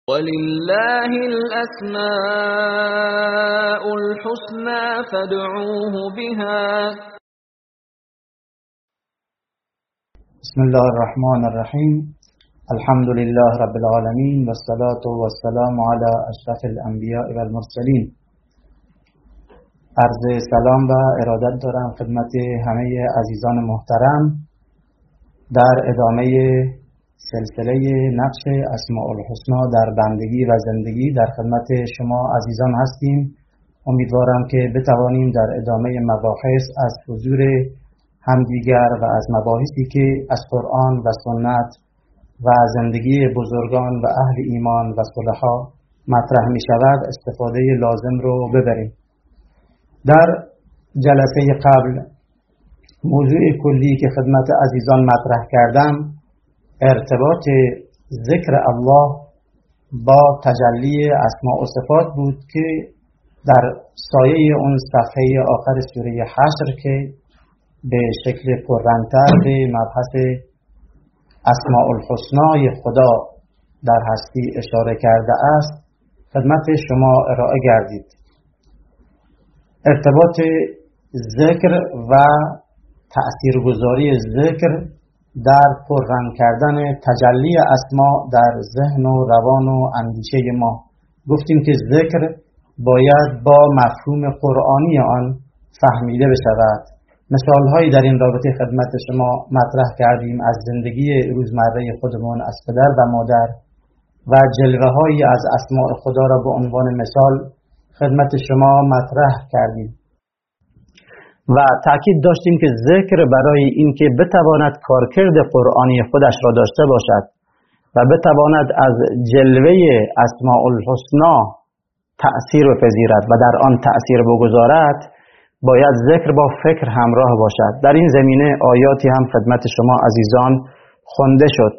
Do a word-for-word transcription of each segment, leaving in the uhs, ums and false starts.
ولله الأسماء الحسنى فادعوه بها. بسم الله الرحمن الرحیم. الحمد لله رب العالمین و الصلاة و السلام علی اشرف الانبیاء و المرسلین. عرض سلام و ارادت دارم خدمت همه عزیزان محترم در ادامه سلسله نقش اسماء الحسنا در بندگی و زندگی. در خدمت شما عزیزان هستیم. امیدوارم که بتوانیم در ادامه مباحث از حضور همدیگر و از مباحثی که از قرآن و سنت و زندگی بزرگان و اهل ایمان و صلحا مطرح می شود استفاده لازم رو ببریم. در جلسه قبل موضوع کلی که خدمت عزیزان مطرح کردم ارتباط ذکر الله با تجلی اسماء و صفات بود که در سایه اون صفحه آخر سوره حشر که به شکل پررنگ‌تر به مبحث اسماء الحسنای خدا در هستی اشاره کرده است خدمت شما ارائه گردید. ارتباط ذکر و تأثیرگذاری ذکر در پررنگ کردن تجلی اسما در ذهن و روان و اندیشه ما. گفتیم که ذکر باید با مفهوم قرآنی آن فهمیده بشود. مثالهایی در این رابطه خدمت شما مطرح کردیم از زندگی روزمره خودمون، از پدر و مادر و جلوه هایی از اسماء خدا را به عنوان مثال خدمت شما مطرح کردیم و تأکید داشتیم که ذکر برای اینکه بتواند کارکرد قرآنی خودش را داشته باشد و بتواند از جلوه اسماء الحسنا تأثیر بپذیرد و در آن تأثیر بگذارد باید ذکر با فکر همراه باشد. در این زمینه آیاتی هم خدمت شما عزیزان خوانده شد.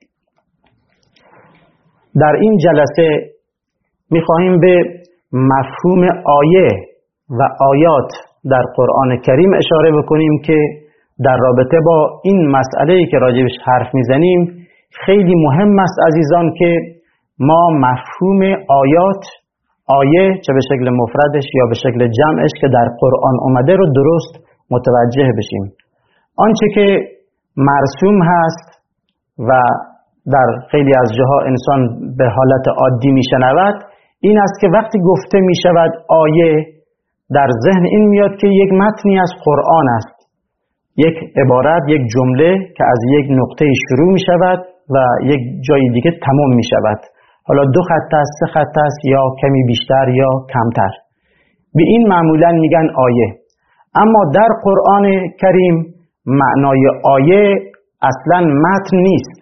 در این جلسه می‌خواهیم به مفهوم آیه و آیات در قرآن کریم اشاره بکنیم که در رابطه با این مسئله‌ای که راجبش حرف میزنیم خیلی مهم است عزیزان که ما مفهوم آیات، آیه چه به شکل مفردش یا به شکل جمعش که در قرآن اومده رو درست متوجه بشیم. آنچه که مرسوم هست و در خیلی از جاها انسان به حالت عادی میشنود این است که وقتی گفته میشود آیه در ذهن این میاد که یک متنی از قرآن است، یک عبارت، یک جمله که از یک نقطه شروع میشود و یک جای دیگه تمام میشود. حالا دو خط است، سه خط است یا کمی بیشتر یا کمتر. به این معمولا میگن آیه. اما در قرآن کریم معنای آیه اصلا متن نیست.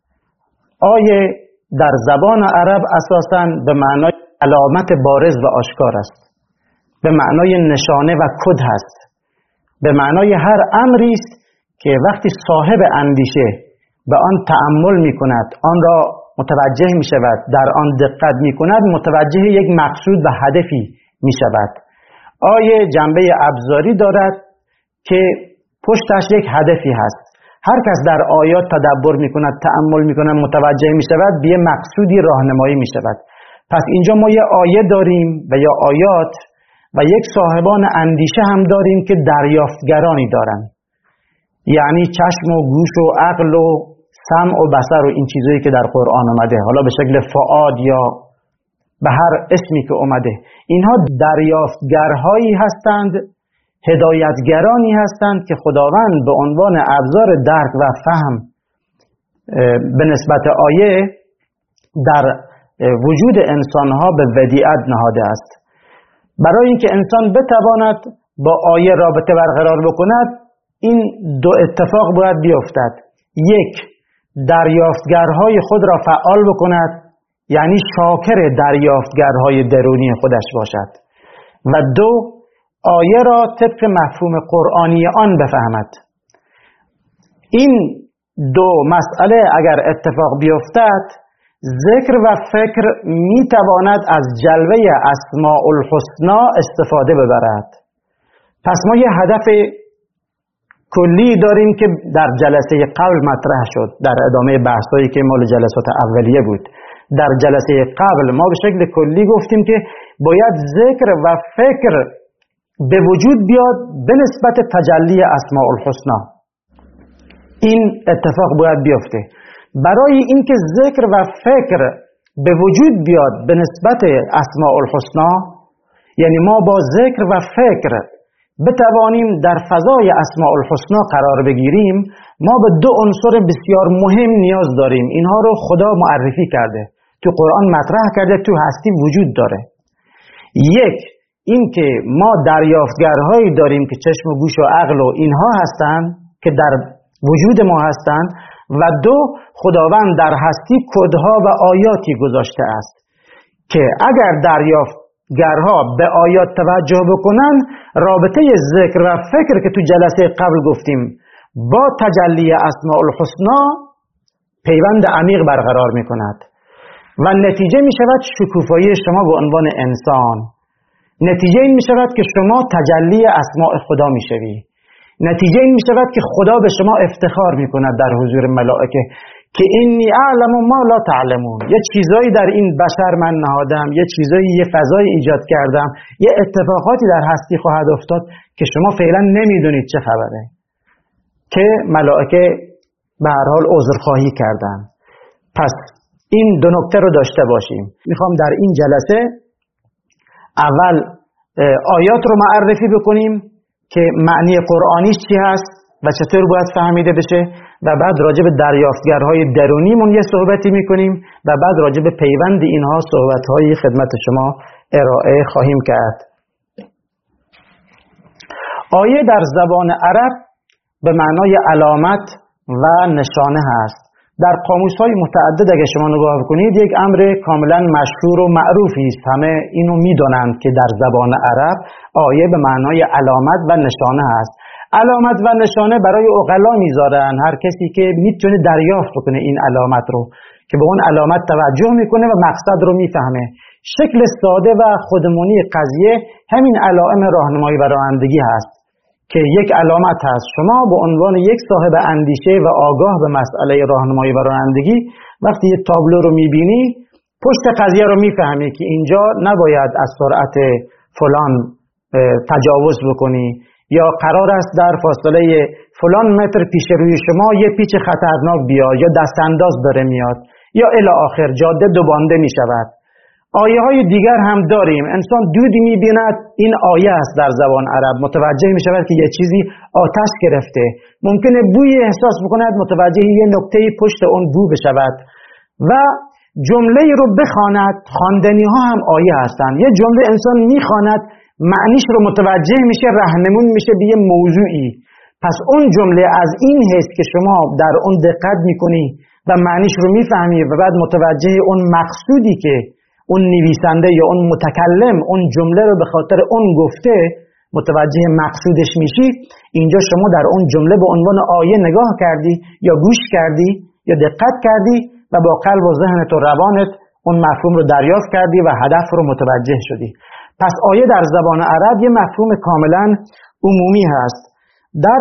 آیه در زبان عرب اساساً به معنای علامت بارز و آشکار است، به معنای نشانه و کد هست، به معنای هر امری است که وقتی صاحب اندیشه به آن تأمل می کند، آن را متوجه می شود، در آن دقت می کند، متوجه یک مقصود و هدفی می شود. آیه جنبه ابزاری دارد که پشتش یک هدفی هست. هر کس در آیات تدبر می کند، تأمل می کند، متوجه می شود، به یک مقصودی راهنمایی می شود. پس اینجا ما یه آیه داریم و یا آیات و یک صاحبان اندیشه هم داریم که دریافتگرانی دارند، یعنی چشم و گوش و عقل و سمع و بصر و این چیزایی که در قرآن آمده، حالا به شکل فؤاد یا به هر اسمی که آمده، اینها دریافتگرهایی هستند، هدایتگرانی هستند که خداوند به عنوان ابزار درک و فهم به نسبت آیه در وجود انسانها به ودیعت نهاده است. برای اینکه انسان بتواند با آیه رابطه برقرار بکند این دو اتفاق باید بیفتد. یک، دریافتگرهای خود را فعال بکند، یعنی شاکر دریافتگرهای درونی خودش باشد، و دو، آیه را طبق مفهوم قرآنی آن بفهمد. این دو مسئله اگر اتفاق بیفتد ذکر و فکر می تواند از جلوه اسماء الحسنا استفاده ببرد. پس ما یه هدف کلی داریم که در جلسه قبل مطرح شد در ادامه بحثایی که مال جلسات اولیه بود. در جلسه قبل ما به شکل کلی گفتیم که باید ذکر و فکر به وجود بیاد به نسبت تجلی اسماء الحسنا. این اتفاق باید بیفته. برای اینکه ذکر و فکر به وجود بیاد به نسبت اسماء الحسنا، یعنی ما با ذکر و فکر بتوانیم در فضای اسماء الحسنا قرار بگیریم، ما به دو عنصر بسیار مهم نیاز داریم. اینها رو خدا معرفی کرده، تو قرآن مطرح کرده، تو هستی وجود داره. یک، این که ما دریافتگرهایی داریم که چشم و گوش و عقل و اینها هستند که در وجود ما هستند، و دو، خداوند در هستی کدها و آیاتی گذاشته است که اگر دریافتگرها به آیات توجه بکنن، رابطه ذکر و فکر که تو جلسه قبل گفتیم با تجلی اسماء الحسنا پیوند عمیق برقرار می کند و نتیجه می شود شکوفایی شما به عنوان انسان. نتیجه این می شود که شما تجلی اسماء خدا می شوی. نتیجه این می شود که خدا به شما افتخار می کند در حضور ملائکه که اینی اعلم ما لا تعلمون. یه چیزایی در این بشر من نهادم، یه چیزایی، یه فضای ایجاد کردم، یه اتفاقاتی در هستی خواهد افتاد که شما فعلا نمیدونید چه خبره، که ملائکه به هر حال عذرخواهی کردن. پس این دو نکته رو داشته باشیم. میخوام در این جلسه اول آیات رو معرفی بکنیم که معنی قرآنیش چی هست و چطور باید فهمیده بشه، و بعد راجع به دریافتگرهای درونیمون یه صحبتی میکنیم و بعد راجع به پیوند اینها صحبت‌های خدمت شما ارائه خواهیم کرد. آیه در زبان عرب به معنای علامت و نشانه هست. در قاموس‌های متعدد اگه شما نگاه کنید یک امر کاملا مشهور و معروفی است. همه اینو میدونند که در زبان عرب آیه به معنای علامت و نشانه هست. علامت و نشانه برای عقلا میذارن، هر کسی که میتونه دریافت کنه این علامت رو، که به اون علامت توجه میکنه و مقصد رو میفهمه. شکل ساده و خودمونی قضیه همین علائم راهنمایی و رانندگی هست که یک علامت هست. شما به عنوان یک صاحب اندیشه و آگاه به مسئله راهنمایی و رانندگی وقتی یک تابلو رو میبینی، پشت قضیه رو میفهمی که اینجا نباید از سرعت فلان تجاوز بکنی، یا قرار است در فاصله فلان متر پیش روی شما یه پیچ خطرناک بیاد، یا دست انداز داره میاد، یا الی آخر جاده دوبانده می شود. آیه های دیگر هم داریم. انسان دودی می بیند، این آیه است در زبان عرب. متوجه می شود که یه چیزی آتش گرفته. ممکنه بوی احساس بکند، متوجه یه نکته پشت اون بو بشود و جمله رو بخواند. خواندنی ها هم آیه هستند. یه جمله انسان می خواند، معنیش رو متوجه میشه، راهنمون میشه به یه موضوعی. پس اون جمله از این حیث که شما در اون دقت میکنی و معنیش رو میفهمی و بعد متوجه اون مقصودی که اون نویسنده یا اون متکلم اون جمله رو به خاطر اون گفته متوجه مقصودش میشی، اینجا شما در اون جمله به عنوان آیه نگاه کردی یا گوش کردی یا دقت کردی و با قلب و ذهنت و روانت اون مفهوم رو دریافت کردی و هدف رو متوجه شدی. پس آیه در زبان عرب یه مفهوم کاملا عمومی هست. در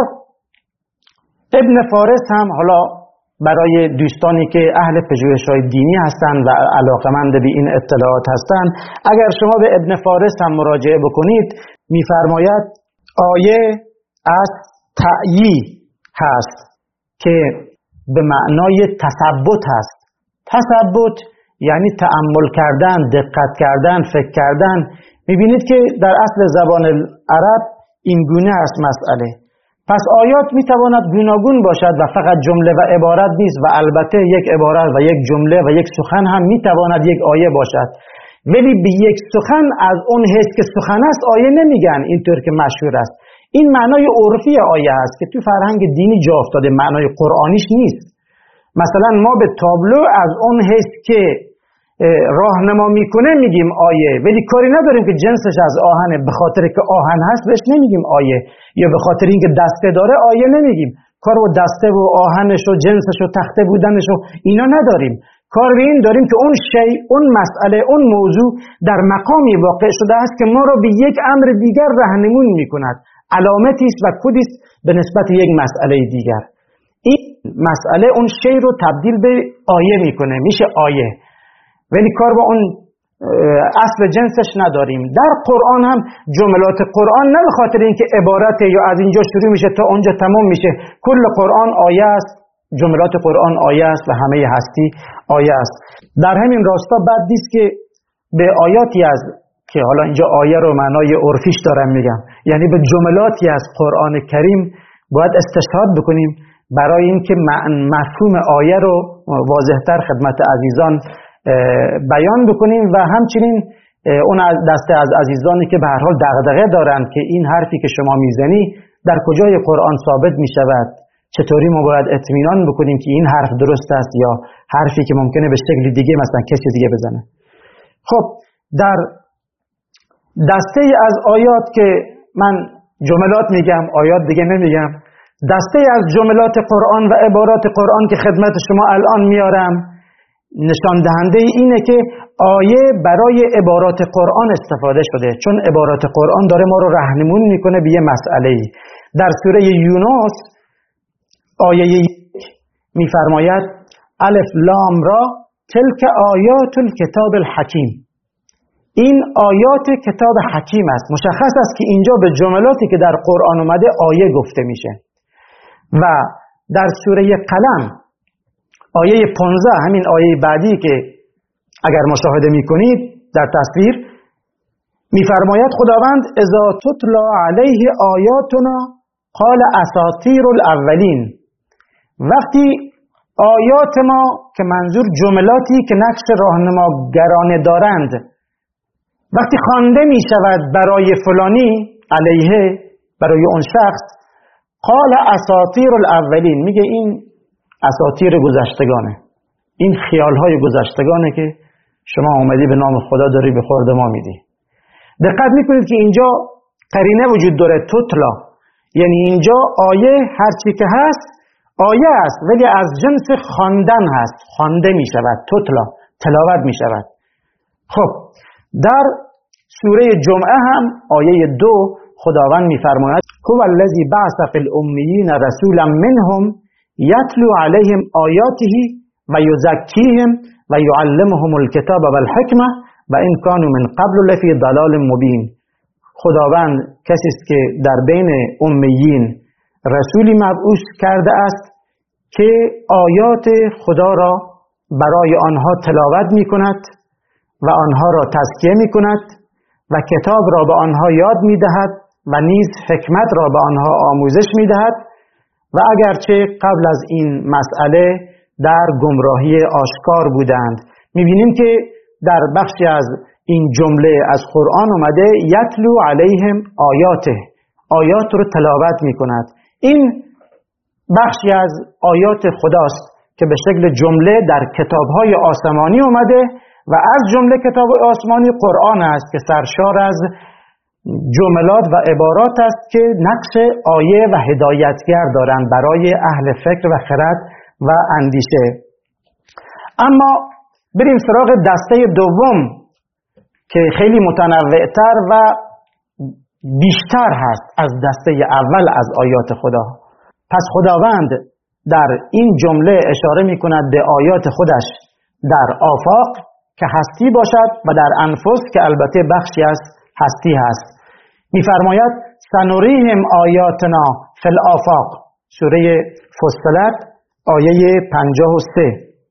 ابن فارس هم، حالا برای دوستانی که اهل پژوهش‌های دینی هستند و علاقه‌مند به این اطلاعات هستند، اگر شما به ابن فارس هم مراجعه بکنید، می‌فرماید آیه از تعیی هست که به معنای تثبت هست. تثبت یعنی تأمل کردن، دقت کردن، فکر کردن. می‌بینید که در اصل زبان عرب این گونه است مسئله. پس آیات میتواند گوناگون باشد و فقط جمله و عبارت نیست، و البته یک عبارت و یک جمله و یک سخن هم میتواند یک آیه باشد، ولی به یک سخن از اون حیث که سخن است آیه نمیگن، اینطور که مشهور است. این معنای عرفی آیه است که تو فرهنگ دینی جا افتاده، معنای قرآنیش نیست. مثلا ما به تابلو از اون حیث که راهنما میکنه میگیم آیه، ولی کاری نداریم که جنسش از آهنه، به خاطر که آهن هست بهش نمیگیم آیه، یا به خاطر اینکه دسته داره آیه نمیگیم. کار با دسته و آهنش و جنسش و تخته بودنش و اینا نداریم. کار به این داریم که اون شی، اون مسئله، اون موضوع در مقامی واقع شده است که ما رو به یک امر دیگر راهنمون میکند، علامتی است و کدی است به نسبت یک مسئله دیگر. این مسئله اون شی رو تبدیل به آیه میکنه، میشه آیه. ولی کار با اون اصل جنسش نداریم. در قرآن هم جملات قرآن نه به خاطر اینکه عبارت یا از اینجا شروع میشه تا اونجا تمام میشه، کل قرآن آیه است، جملات قرآن آیه است و همه هستی آیه است. در همین راستا بد نیست که به آیاتی از که حالا اینجا آیه رو معنای عرفیش دارم میگم، یعنی به جملاتی از قرآن کریم باید استشهاد بکنیم برای اینکه مفهوم آیه رو واضح‌تر خدمت عزیزان بیان بکنیم و همچنین اون دسته از عزیزانی که به هر حال دغدغه دارند که این حرفی که شما میزنی در کجای قرآن ثابت میشود، چطوری ما باید اطمینان بکنیم که این حرف درست است یا حرفی که ممکنه به شکل دیگه مثلا کسی دیگه بزنه. خب در دسته از آیات که من جملات میگم، آیات دیگه نمیگم، دسته از جملات قرآن و عبارات قرآن که خدمت شما الان میارم نشان دهنده اینه که آیه برای عبارات قرآن استفاده شده، چون عبارات قرآن داره ما رو راهنمون میکنه به یه مسئله. در سوره یونس آیه یک میفرماید الف لام را تلک آیات الکتاب الحکیم، این آیات کتاب حکیم است. مشخص است که اینجا به جملاتی که در قرآن اومده آیه گفته میشه. و در سوره قلم آیه پانزده، همین آیه بعدی که اگر مشاهده میکنید در تصویر میفرماید خداوند اذا تتلا علیه آیاتنا قال اساطیر الاولین، وقتی آیات ما که منظور جملاتی که نقش راهنماگرانه دارند وقتی خوانده می شود برای فلانی، علیه برای اون شخص، قال اساطیر الاولین، میگه این اساطیر گذشتگانه، این خیالهای گذشتگانه که شما اومدی به نام خدا داری به خورد ما میدی. دقت میکنید که اینجا قرینه وجود داره، تتلا، یعنی اینجا آیه هرچی که هست آیه است ولی از جنس خواندن هست، خوانده میشود، تتلا تلاوت میشود. خب در سوره جمعه هم آیه دو خداوند میفرماید هو الذی بعث فی الامیین رسولا منهم یتلو علیهم آیاته و یزکیهم و یعلمهم الکتاب والحکمه و ان کانوا من قبل لفی ضلال مبین. خداوند کسی است که در بین امیین رسولی مبعوث کرده است که آیات خدا را برای آنها تلاوت می کند و آنها را تزکیه می کند و کتاب را به آنها یاد می دهد و نیز حکمت را به آنها آموزش می دهد و اگرچه قبل از این مسئله در گمراهی آشکار بودند. می بینیم که در بخشی از این جمله از قرآن اومده یتلو علیهم آیاته، آیات رو تلاوت می کند. این بخشی از آیات خداست که به شکل جمله در کتاب‌های آسمانی اومده و از جمله کتاب آسمانی قرآن است که سرشار از جملات و عبارات است که نقش آیه و هدایتگر دارند برای اهل فکر و خرد و اندیشه. اما بریم سراغ دسته دوم که خیلی متنوعتر و بیشتر هست از دسته اول از آیات خدا. پس خداوند در این جمله اشاره می کند به آیات خودش در آفاق که هستی باشد و در انفس که البته بخشی از هستی هست. می‌فرماید سنوریهم آیاتنا فی الآفاق، سوره فصلت آیه پنجاه و سه.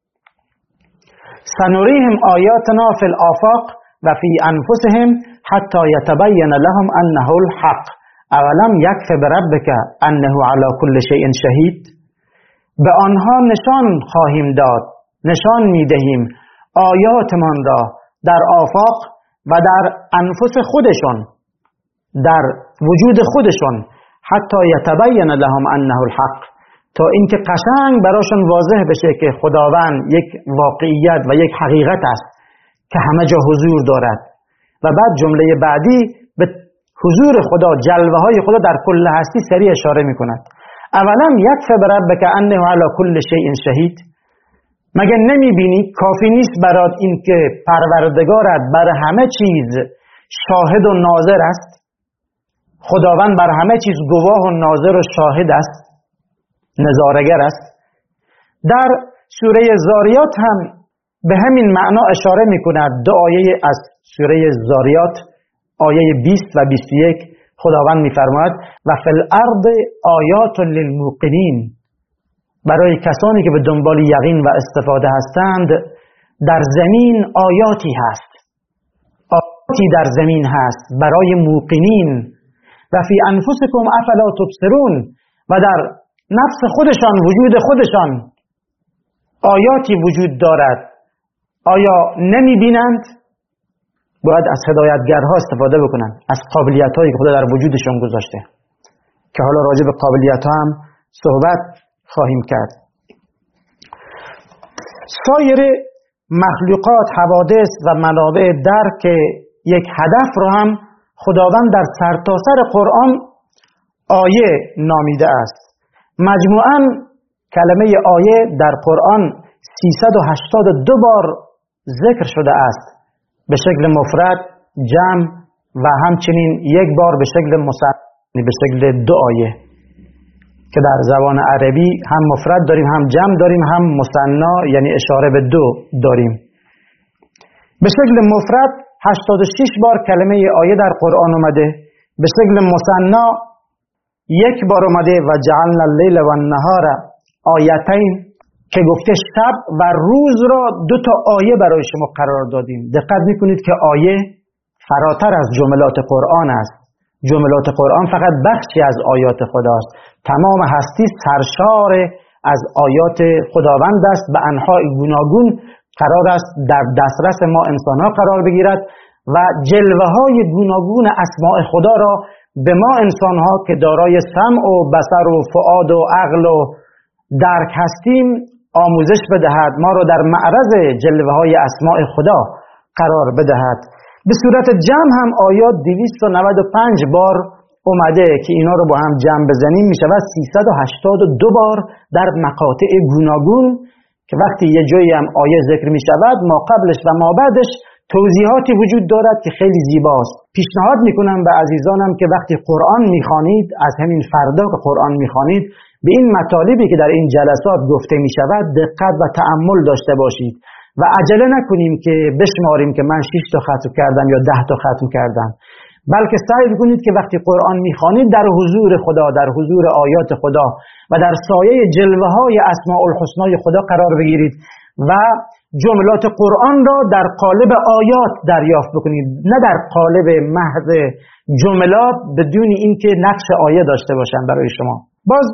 سنوریهم آیاتنا فی الآفاق و فی انفسهم حتی یتبین لهم انه الحق اولم یکف بربک انه علی کل شیء شهید. به آنها نشان خواهیم داد، نشان میدهیم آیاتمان را در آفاق و در انفس خودشون، در وجود خودشون، حتی یتبین لهم انه الحق، تا اینکه قشنگ براشون واضح بشه که خداوند یک واقعیت و یک حقیقت است که همه جا حضور دارد. و بعد جمله بعدی به حضور خدا، جلوه های خدا در کل هستی سریع اشاره می کند. اولم یکف بربک انه علی کل شیء شهید، مگه نمی بینی کافی نیست برات این که پروردگارت بر همه چیز شاهد و ناظر است؟ خداوند بر همه چیز گواه و ناظر و شاهد است، نظارگر است. در سوره زاریات هم به همین معنا اشاره میکند. دو آیه از سوره زاریات آیه بیست و بیست و یک خداوند میفرماید و فی الارض آیات للموقنین، برای کسانی که به دنبال یقین و استفاده هستند در زمین آیاتی هست، آیاتی در زمین هست برای موقنین. و فی انفسکم افلا تبصرون، و در نفس خودشان، وجود خودشان آیاتی وجود دارد، آیا نمی بینند؟ باید از هدایتگرها استفاده بکنند، از قابلیت هایی که خدا در وجودشان گذاشته، که حالا راجع به قابلیت ها هم صحبت خواهیم کرد. سایر مخلوقات، حوادث و منابع درک یک هدف رو هم خداوند در سرتاسر قرآن آیه نامیده است. مجموعاً کلمه آیه در قرآن سیصد و هشتاد و دو بار ذکر شده است، به شکل مفرد، جمع و همچنین یک بار به شکل مثنی، به شکل دو آیه، که در زبان عربی هم مفرد داریم، هم جمع داریم، هم مثنا یعنی اشاره به دو داریم. به شکل مفرد هشتاد و شش بار کلمه آیه در قرآن اومده، به شکل مثنا یک بار اومده و جعلنا اللیل و النهار آیتین، که گفته شب و روز را دو تا آیه برای شما قرار دادیم. دقت میکنید که آیه فراتر از جملات قرآن است. جملات قرآن فقط بخشی از آیات خداست. تمام هستی سرشار از آیات خداوند است، به انواع گوناگون قرار است در دسترس ما انسان‌ها قرار بگیرد و جلوه های گوناگون اسماء خدا را به ما انسان‌ها که دارای سمع و بصر و فؤاد و عقل و درک هستیم آموزش بدهد، ما را در معرض جلوه های اسماء خدا قرار بدهد. به صورت جمع هم آیات دویست و نود و پنج بار اومده که اینا رو با هم جمع بزنیم می شود سیصد و هشتاد و دو بار در مقاطع گوناگون، که وقتی یه جایی هم آیه ذکر می شود ما قبلش و ما بعدش توضیحاتی وجود دارد که خیلی زیباست. پیشنهاد می کنم به عزیزانم که وقتی قرآن می خوانید، از همین فردا که قرآن می خوانید، به این مطالبی که در این جلسات گفته می شود دقت و تأمل داشته باشید و عجله نکنیم که بشماریم که من شش تا ختم کردم یا ده تا ختم کردم، بلکه سعی کنید که وقتی قرآن میخوانید در حضور خدا، در حضور آیات خدا و در سایه جلوه های اسماء الحسنای خدا قرار بگیرید و جملات قرآن را در قالب آیات دریافت بکنید، نه در قالب محض جملات بدون اینکه نقش آیه داشته باشن برای شما. باز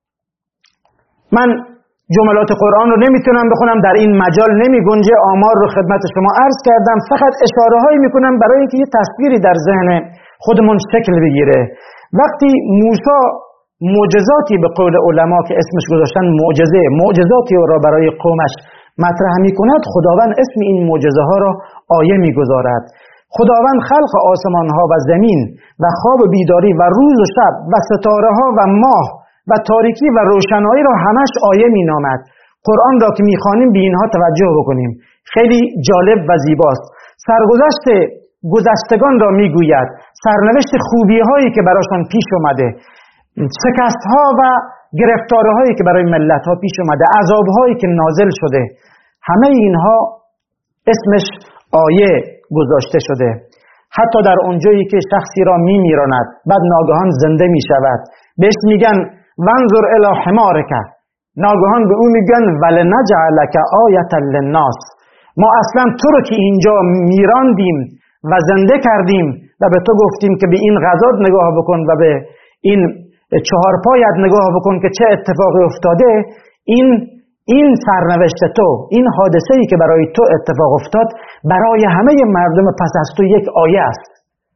من جملات قرآن رو نمیتونم بخونم، در این مجال نمی گنجه، آمار رو خدمت شما عرض کردم، فقط اشاره هایی میکنم برای اینکه یه تصویری در ذهن خودمون شکل بگیره. وقتی موسی معجزاتی به قول علما که اسمش گذاشتن معجزه، معجزاتی را برای قومش مطرح میکند، خداوند اسم این معجزه ها را آیه میگذارد. خداوند خلق آسمان ها و زمین و خواب و بیداری و روز و شب و ستاره ها و ماه و تاریکی و روشنایی را همش آیه می نامد. قرآن را که می خوانیم به اینها توجه بکنیم، خیلی جالب و زیباست. سرگذشت گذشتگان را می گوید، سرنوشت خوبی هایی که براشان پیش اومده، شکست ها و گرفتاری هایی که برای ملت ها پیش اومده، عذاب هایی که نازل شده، همه اینها اسمش آیه گذاشته شده. حتی در اونجایی که شخصی را می میراند بعد ناگهان زنده می شود، بهش میگن وانظر الی حمارک، ناگهان به اون میگن ولنجعلک آیة للناس، ما اصلا تو رو که اینجا میراندیم و زنده کردیم و به تو گفتیم که به این غذات نگاه بکن و به این چهار پایت نگاه بکن که چه اتفاقی افتاده. این این سرنوشت تو، این حادثه‌ای که برای تو اتفاق افتاد برای همه مردم پس از تو یک آیه است،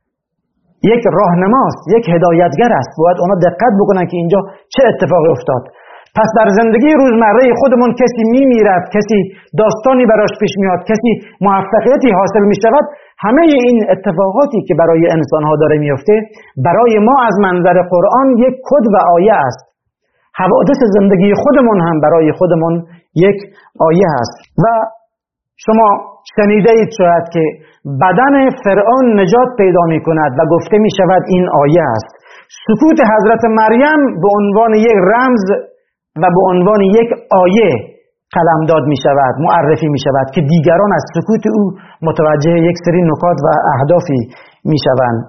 یک راهنماست، یک هدایتگر است. باید اونا دقت بکنن که اینجا چه اتفاقی افتاد. پس در زندگی روزمره خودمون کسی میمیرد، کسی داستانی براش پیش میاد، کسی موفقیتی حاصل میشود، همه این اتفاقاتی که برای انسانها داره میفته برای ما از منظر قرآن یک کد و آیه است. حوادث زندگی خودمون هم برای خودمون یک آیه است. و شما شنیده اید شاید که بدن فرعون نجات پیدا می کند و گفته می شود این آیه است. سکوت حضرت مریم به عنوان یک رمز و به عنوان یک آیه قلمداد می شود، معرفی می شود که دیگران از سکوت او متوجه یک سری نکات و اهدافی می شوند.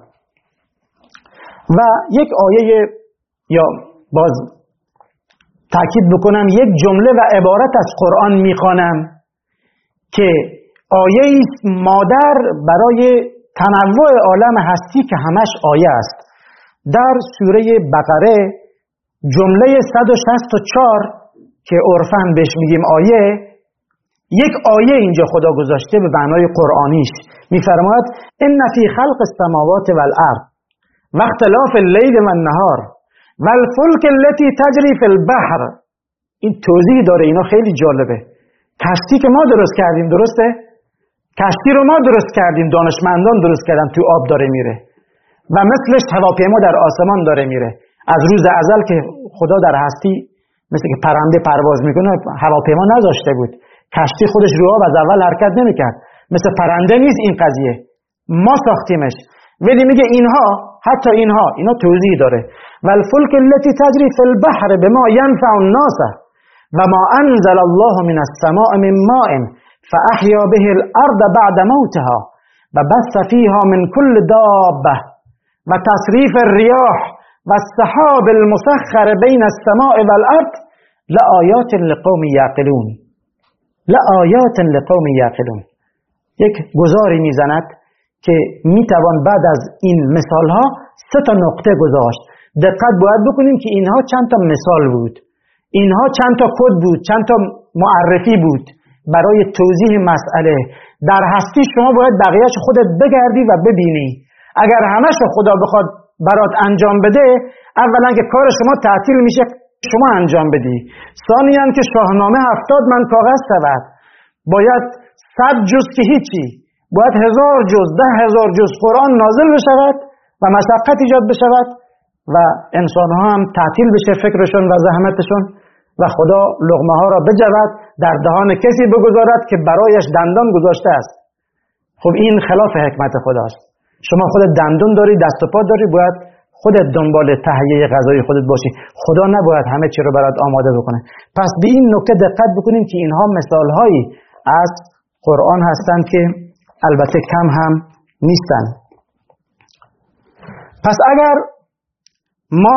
و یک آیه، یا باز تأکید بکنم، یک جمله و عبارت از قرآن می خوانم که آیه است مادر برای تنوع عالم هستی که همش آیه است. در سوره بقره جمله صد و شصت و چهار که عرفاً بهش میگیم آیه، یک آیه اینجا خدا گذاشته به معنای قرآنیش. میفرماید ان فی خلق السماوات والارض و اختلاف اللیل والنهار والفلک التي تجری فی البحر. این توضیح داره، اینا خیلی جالبه. کشتی که ما درست کردیم، درسته؟ کشتی رو ما درست کردیم، دانشمندان درست کردن، تو آب داره میره. و مثلش هواپیما در آسمان داره میره. از روز ازل که خدا در هستی مثل که پرنده پرواز میکنه، هواپیما نذاشته بود. کشتی خودش رو آب از اول حرکت نمیکرد. مثل پرنده نیست این قضیه، ما ساختیمش. ولی میگه اینها، حتی اینها، اینا توضیح داره. والفلک التي تجری فی البحر بما ينفع الناس وما انزل الله من السماء من ماء فاحیا به الارض بعد موتها وبث فيها من كل دابه وتصريف الرياح والسحاب المسخر بين السماء والارض لآیات لقوم یعقلون. لآیات لقوم یعقلون. یک گزاری میزند که میتوان بعد از این مثال ها سه تا نقطه گذاشت. دقت باید بکنیم که اینها چند تا مثال بود، اینها چند تا کد بود، چند تا معرفی بود برای توضیح مسئله. در هستی شما باید بقیهش خودت بگردی و ببینی. اگر همش خدا بخواد برات انجام بده، اولا که کار شما تعطیل میشه، شما انجام بدی. ثانیاً که شاهنامه هفتاد من کاغذ شود، باید صد جز که هیچی، باید هزار جز، ده هزار جز قرآن نازل بشود و مشقت ایجاد بشود و انسانها هم تعطیل بشه فکرشون و زحمتشون و خدا لقمه ها را بجود در دهان کسی بگذارد که برایش دندان گذاشته است. خب این خلاف حکمت خداست. شما خودت دندون داری، دست و پا داری، باید خودت دنبال تهیه غذای خودت باشی. خدا نباید همه چی رو برات آماده بکنه. پس به این نکته دقت بکنیم که اینها مثال هایی از قرآن هستند که البته کم هم نیستند. پس اگر ما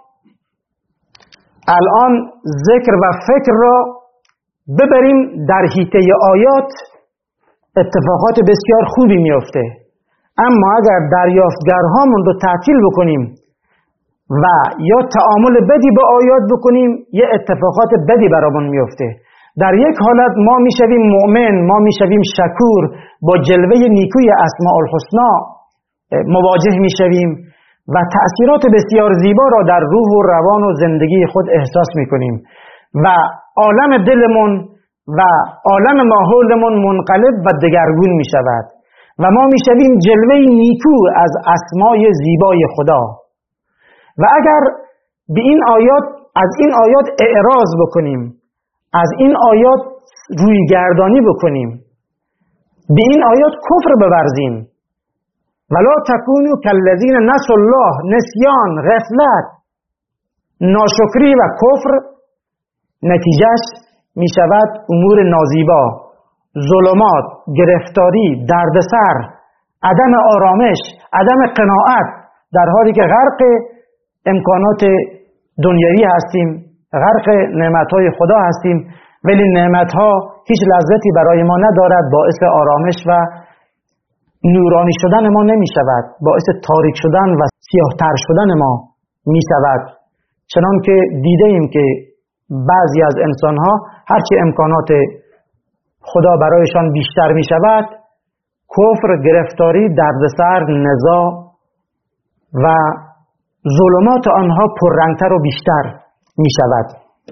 الان ذکر و فکر را ببریم در حیطه آیات، اتفاقات بسیار خوبی میفته. اما اگر دریافتگرهامون رو تعطیل بکنیم و یا تعامل بدی با آیات بکنیم، یه اتفاقات بدی برامون میفته. در یک حالت ما میشویم مؤمن، ما میشویم شکور، با جلوه نیکوی اسماء الحسنا مواجه میشویم و تأثیرات بسیار زیبا را در روح و روان و زندگی خود احساس میکنیم و عالم دلمون و عالم ماحولمون منقلب و دگرگون میشود و ما میشویم جلوه نیکو از اسمای زیبای خدا. و اگر به این آیات، از این آیات اعراض بکنیم، از این آیات رویگردانی بکنیم، به این آیات کفر بورزیم، ولا تکونوا کالذین نسوا الله، نسیان، غفلت، ناشکری و کفر، نتیجهش می شود امور نازیبا، ظلمات، گرفتاری، دردسر، عدم آرامش، عدم قناعت، در حالی که غرق امکانات دنیایی هستیم، غرق نعمتهای خدا هستیم، ولی نعمتها هیچ لذتی برای ما ندارد، باعث آرامش و نورانی شدن ما نمی شود، باعث تاریک شدن و سیاه‌تر شدن ما می شود. چنان که دیده ایم که بعضی از انسانها هرچی امکانات خدا برایشان بیشتر می شود، کفر، گرفتاری، دردسر، نزاع و ظلمات آنها پررنگتر و بیشتر می شود.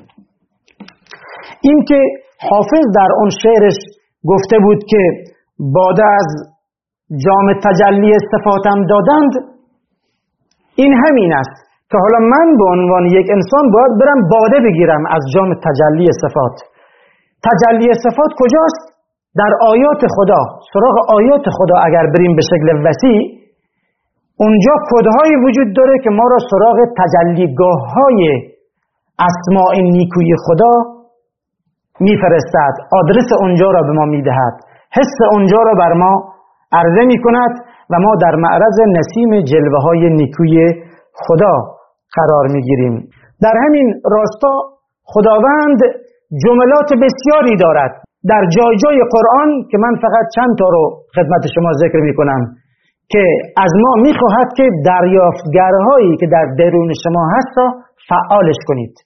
این که حافظ در اون شعرش گفته بود که باده از جام تجلی صفاتم دادند، این همین است که حالا من به عنوان یک انسان باید برم باده بگیرم از جام تجلی صفات. تجلی صفات کجاست؟ در آیات خدا. سراغ آیات خدا اگر بریم به شکل وسیع، اونجا کدهایی وجود داره که ما را سراغ تجلیگاه های اسماء نیکوی خدا میفرستد، آدرس اونجا را به ما میدهد، حس اونجا را بر ما عرضه میکند و ما در معرض نسیم جلوه های نیکوی خدا قرار میگیریم. در همین راستا خداوند جملات بسیاری دارد در جای جای قرآن که من فقط چند تا رو خدمت شما ذکر میکنم که از ما میخواهد که دریافتگرهایی که در درون شما هست را فعالش کنید.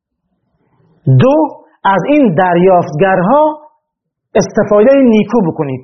دو، از این دریافتگرها استفاده نیکو بکنید.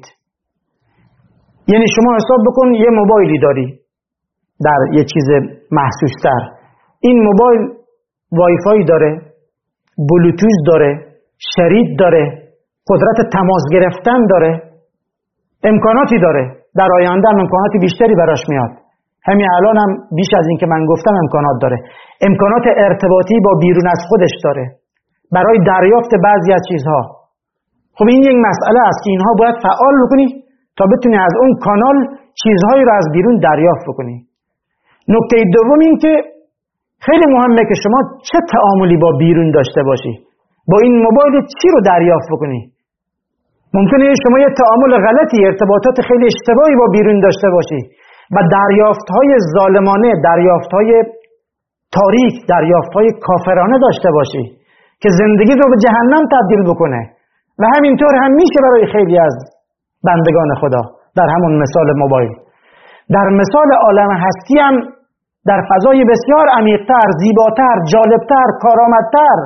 یعنی شما حساب بکن یه موبایلی داری در یه چیز محسوستر، این موبایل وایفای داره، بلوتوث داره، شريط داره، قدرت تماس گرفتن داره، امکاناتی داره. در آینده هم امکانات بیشتری براش میاد. همین الان هم بیش از این که من گفتم امکانات داره. امکانات ارتباطی با بیرون از خودش داره برای دریافت بعضی از چیزها. خب این یک مسئله است که اینها باید فعال بکنی تا بتونی از اون کانال چیزهایی رو از بیرون دریافت بکنی. نکته دوم این که خیلی مهمه که شما چه تعاملی با بیرون داشته باشی. با این موبایل چی رو دریافت بکنی؟ ممکنه شما یه تعامل غلطی، ارتباطات خیلی اشتباهی با بیرون داشته باشی و دریافت‌های ظالمانه، دریافت‌های تاریک، دریافت‌های کافرانه داشته باشی که زندگی رو به جهنم تبدیل بکنه. و همینطور هم میشه برای خیلی از بندگان خدا در همون مثال موبایل. در مثال عالم هستی هم در فضای بسیار عمیق‌تر، زیباتر، جالبتر، کارآمدتر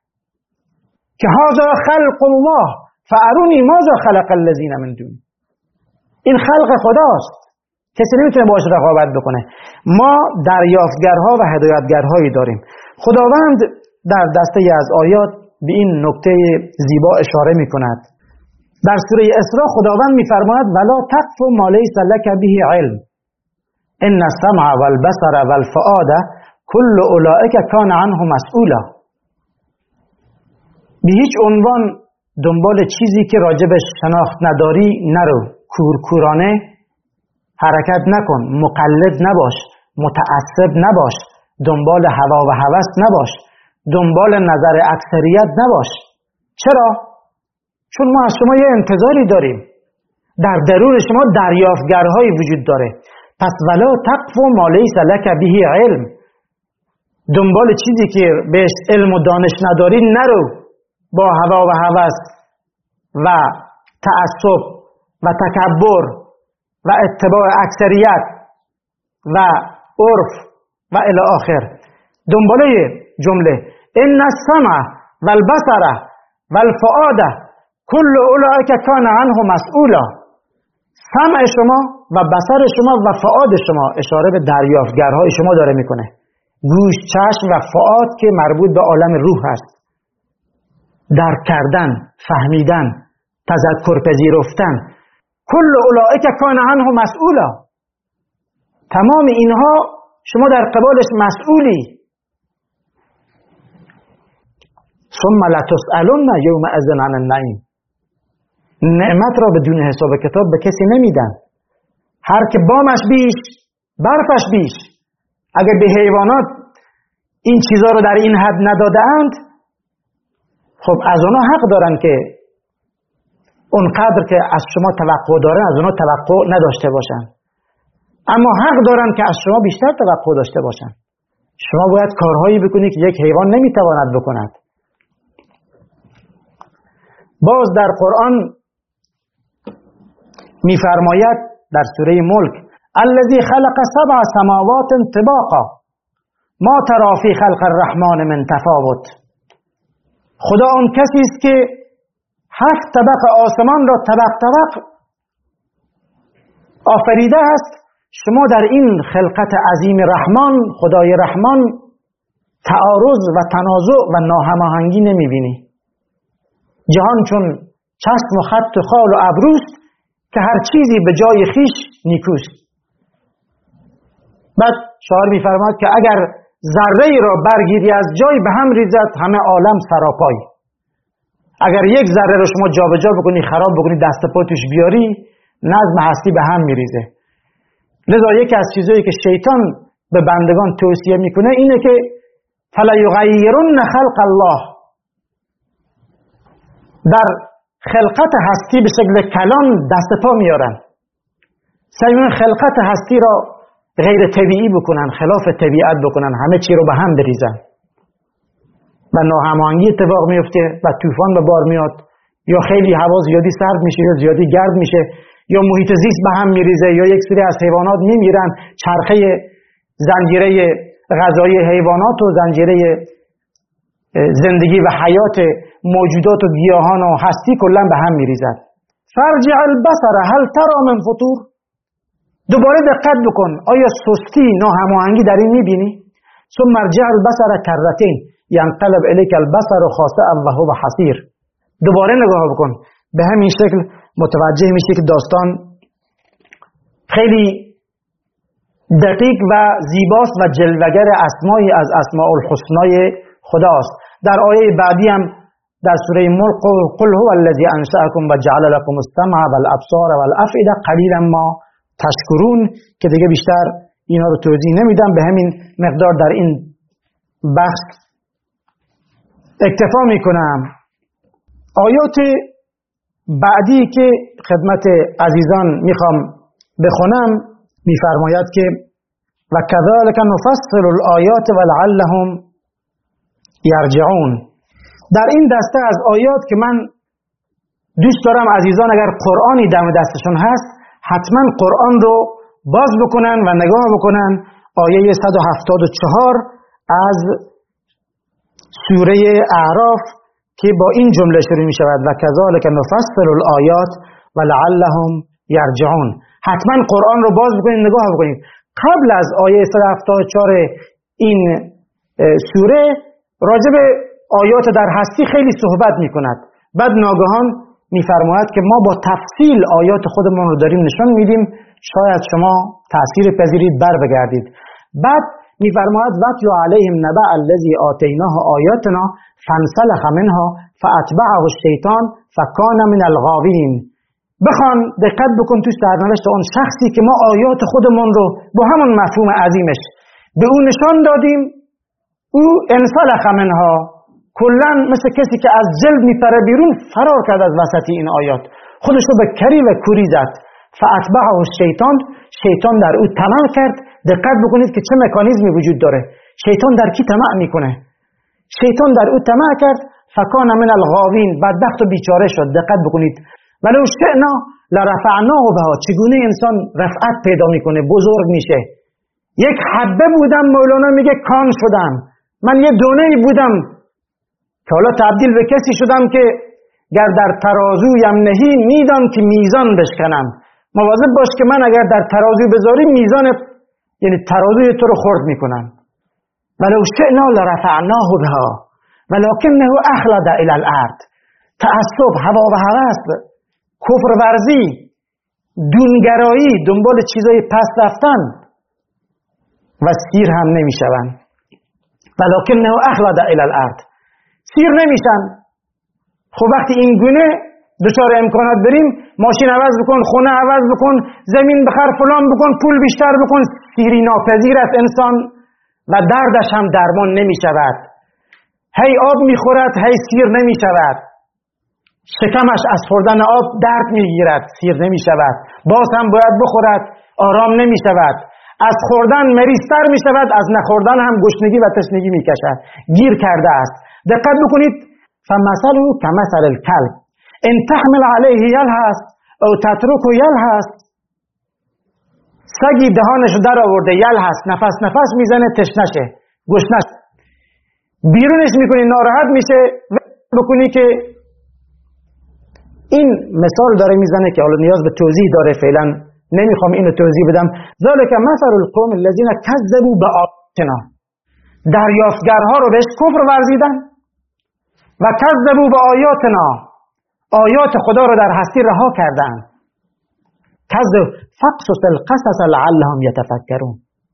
که هذا خلق الله فارونی ماذا خلق الذین من دون. این خلق خداست، کسی نمیتونه باش رقابت بکنه. ما دریافتگرها و هدایتگرهایی داریم. خداوند در دسته از آیات به این نکته زیبا اشاره میکند. در سوره اسراء خداوند میفرماید ولا تقف ما لیس لک به علم ان السمع والبصر والفؤاد كل اولئک کان عنه مسئولا. به هیچ عنوان دنبال چیزی که راجبش شناخت نداری نرو، کورکورانه حرکت نکن، مقلد نباش، متعصب نباش، دنبال هوا و هوس نباش، دنبال نظر اکثریت نباش. چرا؟ چون ما از شما یه انتظاری داریم. در درون شما دریافتگرهایی وجود داره. پس ولا تقف ما لیس لک به علم، دنبال چیزی که بهش علم و دانش نداری نرو، با هوا و هوس و تعصب و تکبر و اتباع اکثریت و عرف و الی آخر. دنباله جمله ان السمع والبصر والفؤاد كل اولئک کان عنه مسئولا. سمع شما و بصر شما و فؤاد شما اشاره به دریافتگرهای شما داره میکنه. گوش، چشم و فؤاد که مربوط به عالم روح هست. درک کردن، فهمیدن، تذکر پذیرفتن. کل اولئک کان عنه مسئولا. تمام اینها شما در قبالش مسئولی. ثم لتسألن یومئذ عن النعیم. نعمت را بدون حساب کتاب به کسی نمیدن. هر که بامش بیش برفش بیش. اگر به حیوانات این چیزا رو در این حد ندادند، خب از اونا حق دارن که اونقدر که از شما توقع دارن از اونا توقع نداشته باشن. اما حق دارن که از شما بیشتر توقع داشته باشن. شما باید کارهایی بکنید که یک حیوان نمیتواند بکند. باز در قرآن میفرماید در سوره ملک الذی خلق سبع سماوات طباقا ما تری فی خلق الرحمن من تفاوت. خدا اون کسی است که هفت طبق آسمان را طبق طبق آفریده است. شما در این خلقت عظیم رحمان، خدای رحمان، تعارض و تنازع و ناهماهنگی نمیبینی. جهان چون چشم و خط و خال و ابروست که هر چیزی به جای خیش نیکوست. بعد شاعر میفرماید که اگر ذره را برگیری از جای به هم ریزد همه عالم سراپای. اگر یک ذره را شما جابجا بکنی، خراب بکنی، دست پا توش بیاری، نظم هستی به هم میریزه. لذا یکی از چیزایی که شیطان به بندگان توصیه میکنه اینه که فلا یغیرن خلق الله. در خلقت هستی به شکل کلان دست پا میارن، سعی میکنن خلقت هستی را غیر طبیعی بکنن، خلاف طبیعت بکنن، همه چی رو به هم بریزن و ناهماهنگی اتفاق میفته و طوفان به بار میاد، یا خیلی هوا زیادی سرد میشه یا زیادی گرد میشه، یا محیط زیست به هم میریزه، یا یک سری از حیوانات میمیرن، چرخه زنجیره غذایی حیوانات و زنجیره زندگی و حیات موجودات و گیاهان و هستی کلا به هم میریزد. فرجع البصر هل ترى من فطور، دوباره دقت بکن آیا سستی ناهماهنگی در این میبینی؟ ثم ارجع البصر کرتین ینقلب الیک البصر خاسئا وهو حسیر، دوباره نگاه بکن. به همین شکل متوجه میشه که داستان خیلی دقیق و زیباست و جلوگر اسمایی از اسماء الحسنای خداست. در آیه بعدی هم در سوره ملک قل هو الذی انشأکم و جعل لكم السمع والابصار والافئده قلیلا ما تشکرون، که دیگه بیشتر اینا رو توضیح نمیدم، به همین مقدار در این بحث اکتفا میکنم. آیات بعدی که خدمت عزیزان میخوام بخونم میفرماید که و کذالک نفصل الآیات ولعلهم یرجعون. در این دسته از آیات که من دوست دارم عزیزان اگر قرآنی دم دستشون هست حتما قرآن رو باز بکنن و نگاه بکنن. آیه صد و هفتاد و چهار از سوره اعراف که با این جمله شروع می شود و کذالک نفصل الآیات ولعلهم یرجعون. حتما قرآن رو باز بکنید، نگاه بکنید. قبل از آیه صد و هفتاد و چهار این سوره راجع به آیات در هستی خیلی صحبت می کند، بعد ناگهان می فرماید که ما با تفصیل آیات خودمون رو داریم نشان میدیم، شاید شما تأثیر پذیرید بر بگردید. بعد می فرماید وَاتْلُ عَلَيْهِمْ نَبَأَ الَّذِي آتَيْنَاهُ آیاتنا فانسلخ منها فأتبعه الشیطان فکان من الغاوین. بخوان دقت بکن تو سرنوشت اون شخصی که ما آیات خودمون رو با همون مفهوم عظیمش به اون نشان دادیم، او انسلخ منها، کلا مثل کسی که از جلد میپره بیرون فرار کرد از وسط این آیات، خودش رو به کری و کوری زد. فاتبعه الشیطان، شیطان در او طمع کرد. دقت بکنید که چه مکانیزمی وجود داره. شیطان در کی طمع میکنه؟ شیطان در او طمع کرد فکان من الغاوین، بدبخت و بیچاره شد. دقت بکنید ولو شئنا لرفعناه بها، چگونه انسان رفعت پیدا میکنه، بزرگ میشه. یک حبه بودم، مولانا میگه کان شدم. من یه دونه بودم که حالا تبدیل به کسی شدم که گر در ترازویم نهی میدان که میزان بشکنم. مواظب باش که من اگر در ترازو بذاری میزان، یعنی ترازوی تو رو خرد میکنم. ولو شئنا لرفعناه بها ولکنه اخلد الى الارض. تعصب، هوا و هوس، کفر ورزی، دونگرایی، دنبال چیزای پس رفتن و سیر هم نمیشون. ولکنه اخلد الى الارض، سیر نمیشن. خب وقتی این گونه دوچار امکانات بریم، ماشین عوض بکن، خونه عوض بکن، زمین بخر، فلان بکن، پول بیشتر بکن، سیری ناپذیر است انسان و دردش هم درمان نمی شود. هی آب می خورد، هی سیر نمی شود. شکمش از خوردن آب درد می گیرد، سیر نمی شود. باز هم باید بخورد، آرام نمی شود. از خوردن مریض‌تر می شود، از نخوردن هم گشنگی و تشنگی می کشد. گیر کرده است. دقت بکنید فمثله کمثل الکلب ان تحمل علیه یلهث او تترکه یلهث. سگی دهانش در آورده، یلهث، نفس نفس میزنه، تشنشه، گشنش، بیرونش میکنی ناراحت میشه. بکنی که این مثال داره میزنه که حالا نیاز به توضیح داره، فعلا نمیخوام اینو توضیح بدم. ذالک مثل القوم الذین کذبوا بآیاتنا، دریافتگرها رو بهش کفر ورزیدن و کذبوا بآیاتنا، آیات خدا رو در هستی رها کردن. کذب فقصص القصص لعلهم یتفکرون.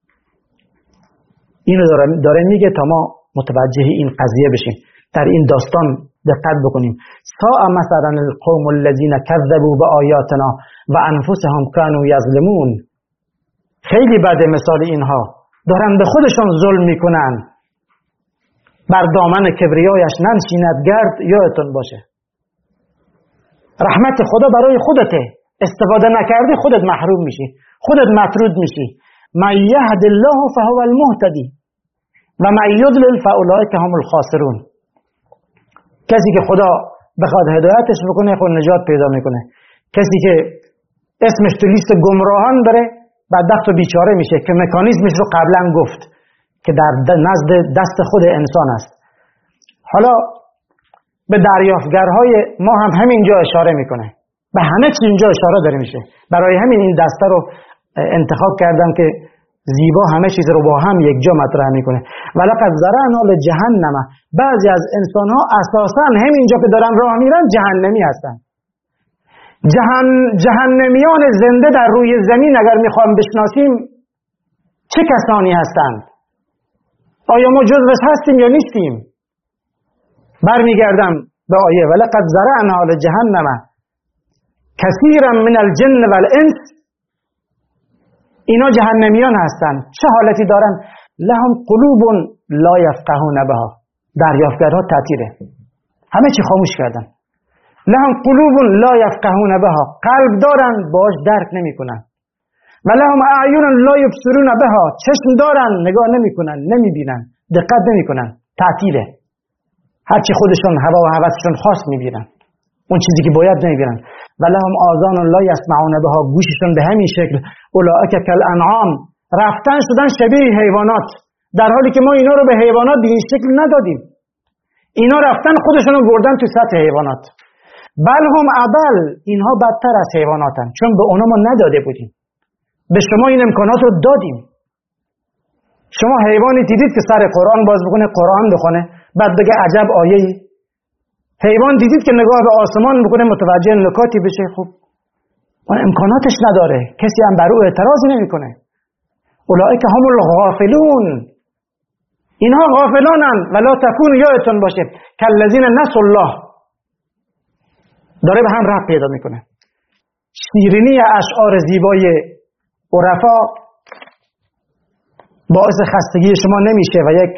اینو داره, داره میگه تا ما متوجه این قضیه بشیم. در این داستان دقت بکنیم. ساء مثلا القوم الذین کذبوا بآیاتنا و انفسهم کانوا یظلمون. خیلی بده مثال اینها، دارن به خودشان ظلم میکنن. بر دامن کبریایش ننشیند گرد، یادتون باشه رحمت خدا برای خودته، استفاده نکردی خودت محروم میشی، خودت مطرود میشی. من یهد الله فهو المهتدی و من یضلل فاولئک هم الخاسرون. کسی که خدا بخواد هدایتش بکنه خود نجات پیدا میکنه. کسی که اسمش تو لیست گمراهان بره بدبخت و بیچاره میشه که مکانیزمش رو قبلا گفت که در نزد دست خود انسان است. حالا به دریافتگرهای ما هم همینجا اشاره میکنه، به همه چی اینجا اشاره داره میشه. برای همین این دسته رو انتخاب کردم که زیبا همه چیز رو با هم یک جا مطرح میکنه. ولقد ذرأنا لجهنم، بعضی از انسان ها اساسا همینجا که دارن راه میرن جهنمی هستن. جهن... جهنمیان زنده در روی زمین اگر میخوام بشناسیم چه کسانی هستند؟ آیا ما جزوش هستیم یا نیستیم؟ برمیگردم به آیه ولقد ذرأنا لجهنم کثیرا من الجن والانس. اینا جهنمیان هستند. چه حالتی دارن؟ لهم قلوب لا یفقهون بها. دریافتگرها تعطیله، همه چی خاموش کردن. لهم قلوب لا یفقهون بها، قلب دارن باش درک نمیکنن. و لهم اعین لا یبصرون بها، چشم دارن نگاه نمیکنن، نمیبینن، دقت نمیکنن، تعطیله. هرچی خودشون هوا و هوسشون خاص میبینن، اون چیزی که باید نمیبینن. و لهم آذان لا یسمعون بها، گوششون به همین شکل. اولئک کالانعام، رفتن شدن شبیه حیوانات، در حالی که ما اینا رو به حیوانات به این شکل ندادیم. اینا رفتن خودشون رو بردن تو سطح حیوانات. بل هم اضل، اینها بدتر از حیواناتن، چون به اونا ما نداده بودیم. به شما این امکانات رو دادیم. شما حیوانی دیدید که سر قرآن باز بکنه، قرآن بخونه، بعد بگه عجب آیه‌ای؟ حیوان دیدید که نگاه به آسمان بکنه متوجه نکاتی بشه؟ خب اون امکاناتش نداره، کسی هم بر او اعتراضی نمیکنه. اولئک هم الغافلون، اینها غافلانن. ولا تکون، یادتون باشه کالذین نسوا الله، داره به هم ربط پیدا میکنه. شیرینی اشعار زیبای عرفا باعث خستگی شما نمیشه و یک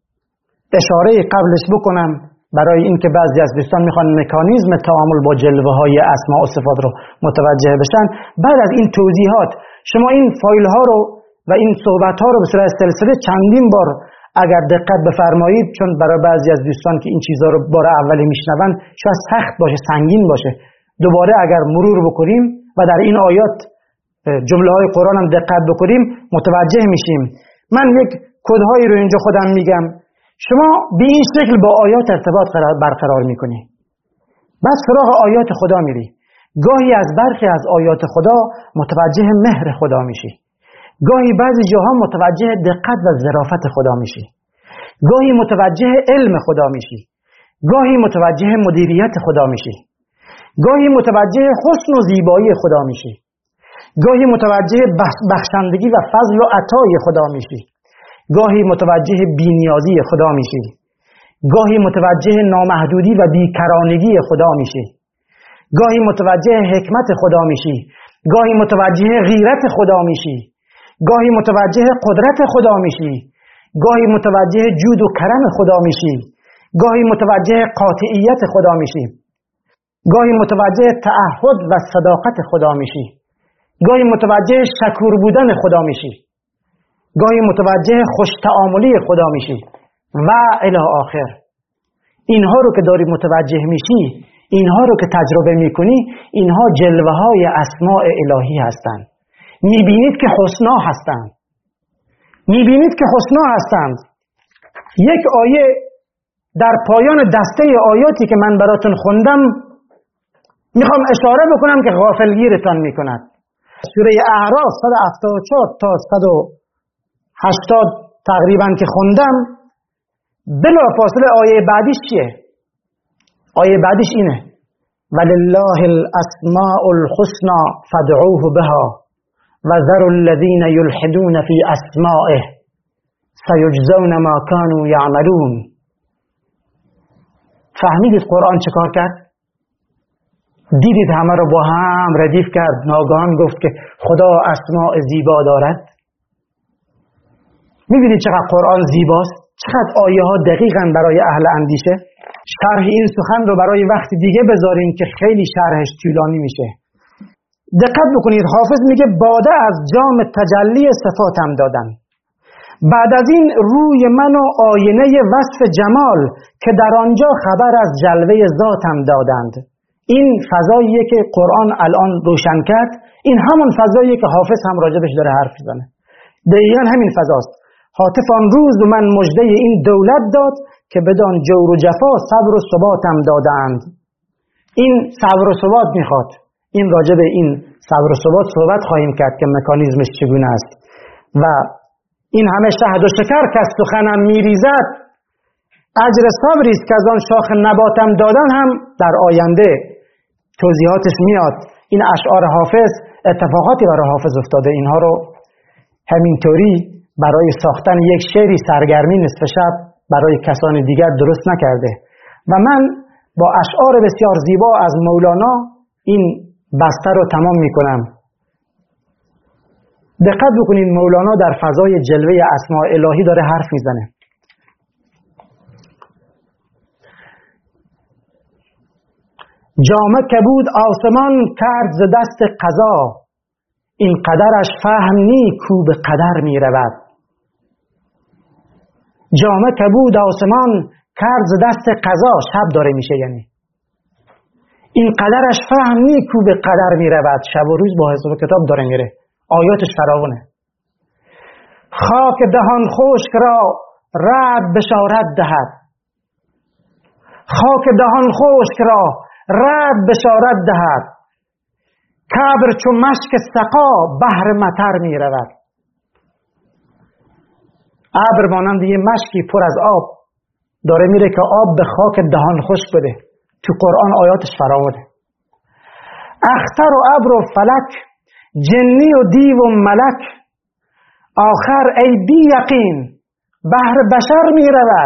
اشاره قبلش بکنم برای اینکه بعضی از دوستان میخوان مکانیزم تعامل با جلوه های اسماء و صفات رو متوجه بشن. بعد از این توضیحات شما این فایل ها رو و این صحبت ها رو به صورت سلسله چندین بار اگر دقت بفرمایید، چون برای بعضی از دوستان که این چیزها رو بار اولی میشنون شاید سخت باشه، سنگین باشه، دوباره اگر مرور بکنیم و در این آیات جمله های قرآن هم دقت بکنیم متوجه میشیم. من یک کدهایی رو اینجا خودم میگم، شما به این شکل با آیات ارتباط برقرار میکنی، بعد سراغ آیات خدا میری. گاهی از برخی از آیات خدا متوجه مهر خدا میشی، گاهی بعضی جاها متوجه دقت و ظرافت خدا میشی، گاهی متوجه علم خدا میشی، گاهی متوجه مدیریت خدا میشی، گاهی متوجه حسن و زیبایی خدا میشی، گاهی متوجه بخشندگی و فضل و عطای خدا میشی، گاهی متوجه بی‌نیازی خدا میشی، گاهی متوجه نامحدودی و بیکرانگی خدا میشی، گاهی متوجه حکمت خدا میشی، گاهی متوجه غیرت خدا میشی، گاهی متوجه قدرت خدا میشی، گاهی متوجه جود و کرم خدا میشی، گاهی متوجه قاطعیت خدا میشی، گاهی متوجه تعهد و صداقت خدا میشی، گاهی متوجه شکور بودن خدا میشی، گاهی متوجه خوش تعاملی خدا میشی و الی آخر. اینها رو که داری متوجه میشی، اینها رو که تجربه میکنی، اینها جلوه های اسماء الهی هستند. میبینید که حسنا هستند، میبینید که حسنا هستند. یک آیه در پایان دسته آیاتی که من براتون خوندم میخوام اشاره بکنم که غافلگیرتان میکند. سوره اعراف صد و هفتاد و چهار تا صد و هشتاد تقریبا که خوندم، بلا فاصله آیه بعدیش چیه؟ آیه بعدیش اینه ولله الاسماء الحسنى فادعوه بها وذروا الذين يلحدون في اسمائه سيجزون ما كانوا يعملون. فهمیدید قرآن چه کار کرد؟ دیدید همه رو با هم ردیف کرد، ناگهان گفت که خدا اسماء زیبا دارد. میبینید چقدر قرآن زیباست؟ چقدر آیه ها دقیقاً برای اهل اندیشه. شرح این سخن رو برای وقت دیگه بذاریم که خیلی شرحش طولانی میشه. دقت بکنید، حافظ میگه باده از جام تجلی صفاتم دادن. بعد از این روی من و آینه وصف جمال که در آنجا خبر از جلوه ذاتم دادند. این فضاییه که قرآن الان روشن کرد، این همون فضاییه که حافظ هم راجبش داره حرف میزنه. دقیقاً همین فضاست. هاتف آن روز و من مژده این دولت داد که بدان جور و جفا صبر و ثباتم دادند. این صبر و ثبات میخواد. این راجب این صبر و ثبات صحبت خواهیم کرد که مکانیزمش چگونه است. و این همه شهد و شکر که از سخنم میریزد، اجر صبری است که از آن شاخ نباتم دادن هم در آینده توضیحاتش میاد. این اشعار حافظ اتفاقاتی برای حافظ افتاده، اینها رو همینطوری برای ساختن یک شعری سرگرمی نصف شب برای کسان دیگر درست نکرده. و من با اشعار بسیار زیبا از مولانا این بسته رو تمام میکنم. دقت بکنید، مولانا در فضای جلوه اسماء الهی داره حرف میزنه. جامه که بود آسمان کرد ز دست قضا، این قدرش فهم نی کو به قدر می رود. جامه که بود آسمان کرد ز دست قضا، شب داره میشه، یعنی این قدرش فهم نی کو به قدر می رود. شب و روز با حساب کتاب داره میره، آیاتش فراوانه. خاک دهان خشک را رعد بشارت دهد، خاک دهان خشک را رعد بشارت دهد. کبر چو مشک سقا بحر مطر می رود. ابر مانند یه مشکی پر از آب داره میره که آب به خاک دهان خشک بده. تو قرآن آیاتش فراوانه. اختر و ابر و فلک، جنی و دیو و ملک، آخر ای بی یقین بحر بشر می رود.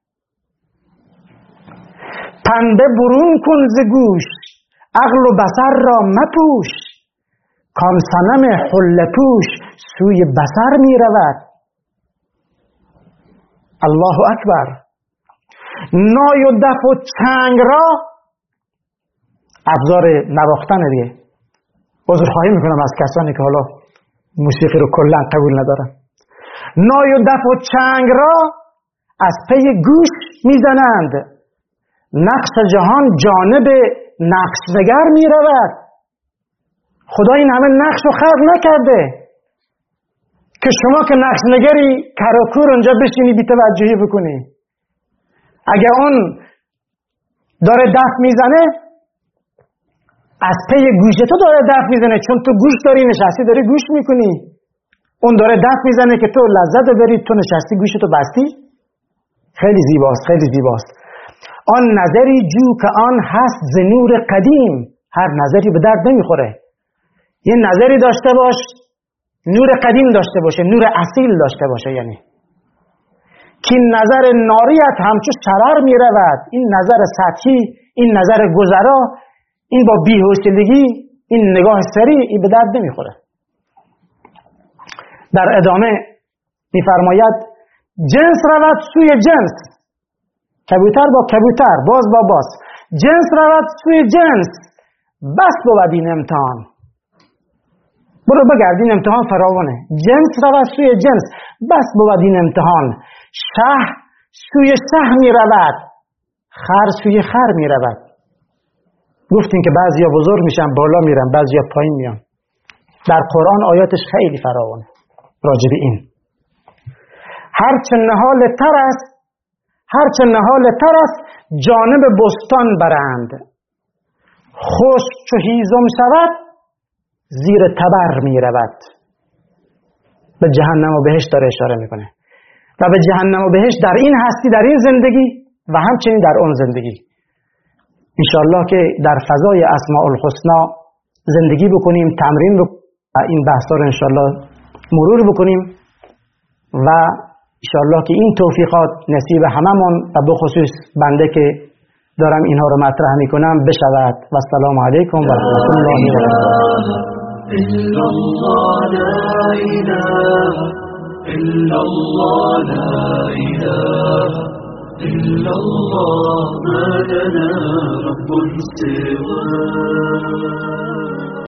پنبه برون کن ز گوش، عقل و بصر را مپوش، کان صنم حله پوش سوی بصر می رود. الله اکبر. نای و دف و چنگ را، ابزار نواختن دیگه، عذرخواهی میکنم از کسانی که حالا موسیقی رو کلا قبول ندارن. نای و دف و چنگ را از پی گوش میزنند، نقش جهان جانب نقش نگر می رود. خدا این همه نقش رو خلق نکرده که شما که نقش نگری کراکور اونجا بشینی بی توجهی بکنی. اگر اون داره دف میزنه، از پی گوش تو داره دف میزنه، چون تو گوش داری نشستی داری گوش میکنی. اون داره دف میزنه که تو لذت ببری، تو نشستی گوشتو بستی. خیلی زیباست، خیلی زیباست. آن نظری جو که آن هست ز نور قدیم، هر نظری به درد نمیخوره. یه نظری داشته باش نور قدیم داشته باشه، نور اصیل داشته باشه. یعنی که نظر ناریت همچو شرر میرود. این نظر سطحی، این نظر گذرا، این با بی‌حوصلگی، این نگاه سریع، این به درد نمیخوره. در ادامه میفرماید جنس رود سوی جنس، کبوتر با کبوتر، باز با باز. جنس رود سوی جنس، بس بود این امتحان. برو بگرد، این امتحان فراوانه. جنس رود سوی جنس، بس بود این امتحان. شه سوی شه می رود، خر سوی خر می رود. گفتیم که بعضی ها بزرگ میشن بالا میرن، بعضی ها پایین میان. در قرآن آیاتش خیلی فراوانه راجب این. هرچه نهال تر است، هرچه نهال تر است جانب بستان برند. خشک چو هیزم شود زیر تبر می رود. به جهنم و بهشت داره اشاره میکنه. و به جهنم و بهشت در این هستی، در این زندگی و همچنین در اون زندگی. انشاءالله که در فضای اسماء الحسنا زندگی بکنیم، تمرین بکنیم و این بحثا رو انشاءالله مرور بکنیم و انشاءالله که این توفیقات نصیب هممون و بخصوص بنده که دارم اینها رو مطرح میکنم بشود. و السلام علیکم و رحمت الله و برکاته. إلا الله لا إله إلا الله ما لنا رب سواه